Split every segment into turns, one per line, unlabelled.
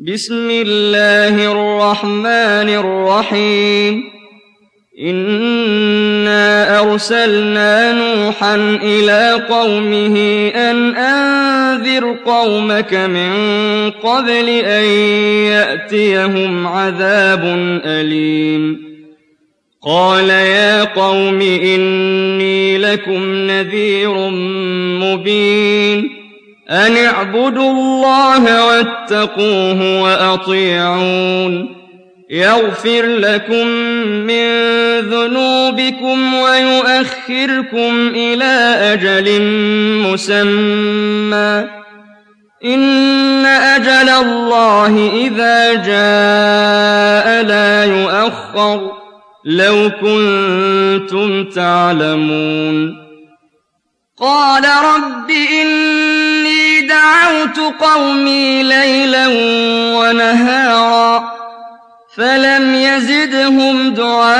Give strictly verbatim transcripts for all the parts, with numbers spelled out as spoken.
بسم الله الرحمن الرحيم إنا أرسلنا نوحا إلى قومه أن أنذر قومك من قبل أن يأتيهم عذاب أليم قال يا قوم إني لكم نذير مبين أن اعبدوا الله واتقوه وأطيعون يغفر لكم من ذنوبكم ويؤخركم إلى أجل مسمى إن أجل الله إذا جاء لا يؤخر لو كنتم تعلمون قال رب إني دعوت قومي ليلا ونهارا فلم يزدهم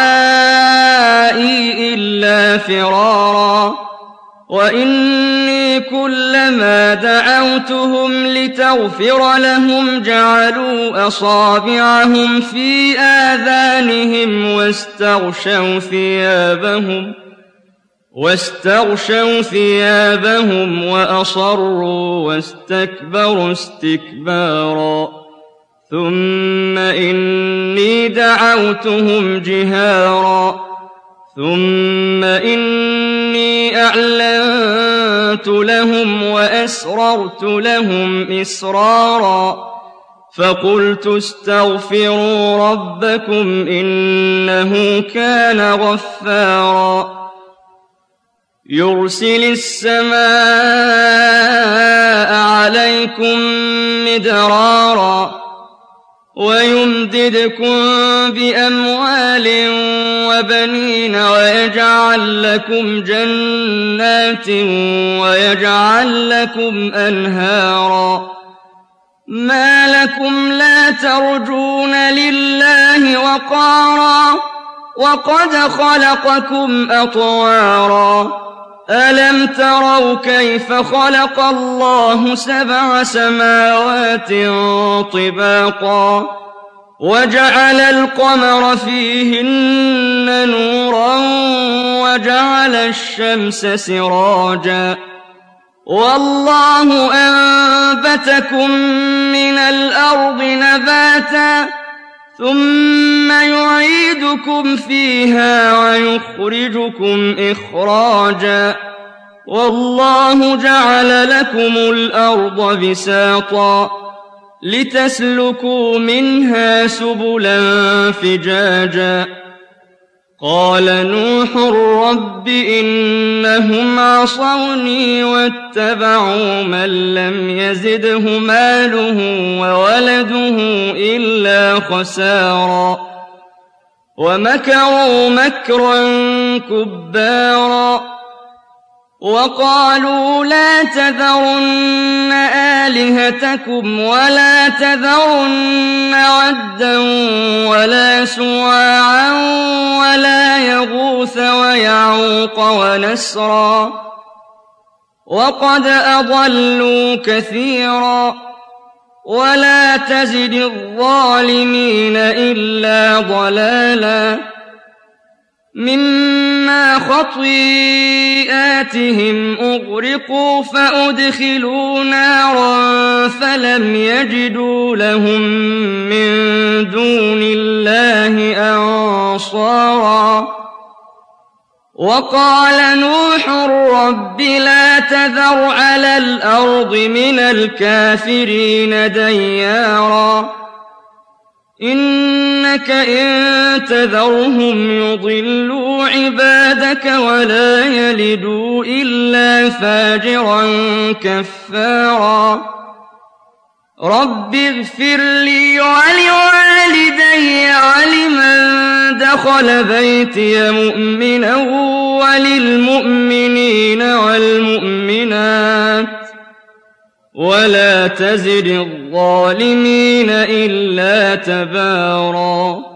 دعائي إلا فرارا وإني كلما دعوتهم لتغفر لهم جعلوا أصابعهم في آذانهم واستغشوا ثيابهم واستغشوا ثيابهم وأصروا واستكبروا استكبارا ثم إني دعوتهم جهارا ثم إني أعلنت لهم وأسررت لهم إسرارا فقلت استغفروا ربكم إنه كان غفارا يرسل السماء عليكم مدرارا ويمددكم بأموال وبنين ويجعل لكم جنات ويجعل لكم أنهارا ما لكم لا ترجون لله وقارا وقد خلقكم أطوارا ألم تروا كيف خلق الله سبع سماوات طباقا وجعل القمر فيهن نورا وجعل الشمس سراجا والله أنبتكم من الأرض نباتا ثم يعيدكم فيها ويخرجكم إخراجا والله جعل لكم الأرض بساطا لتسلكوا منها سبلا فجاجا قال نوح رب إنهم عصوني واتبعوا من لم يزده ماله وولده إلا خسارا ومكروا مكرا كبارا وقالوا لا تذرن آلهتكم ولا تذرن ودا ولا سواعا ولا يغوث ويعوق ونسرا وقد أضلوا كثيرا ولا تزد الظالمين إلا ضلالا مما خطيئاتهم أغرقوا فأدخلوا نارا فلم يجدوا لهم من دون الله أنصارا وقال نوح رب لا تذر على الأرض من الكافرين ديارا إنك إن تذرهم يضلوا عبادك ولا يلدوا إلا فاجرا كفارا رب اغفر لي ولوالدي ولمن دخل بيتي مؤمنا وللمؤمنين والمؤمنات ولا تزد الظالمين إلا تبارا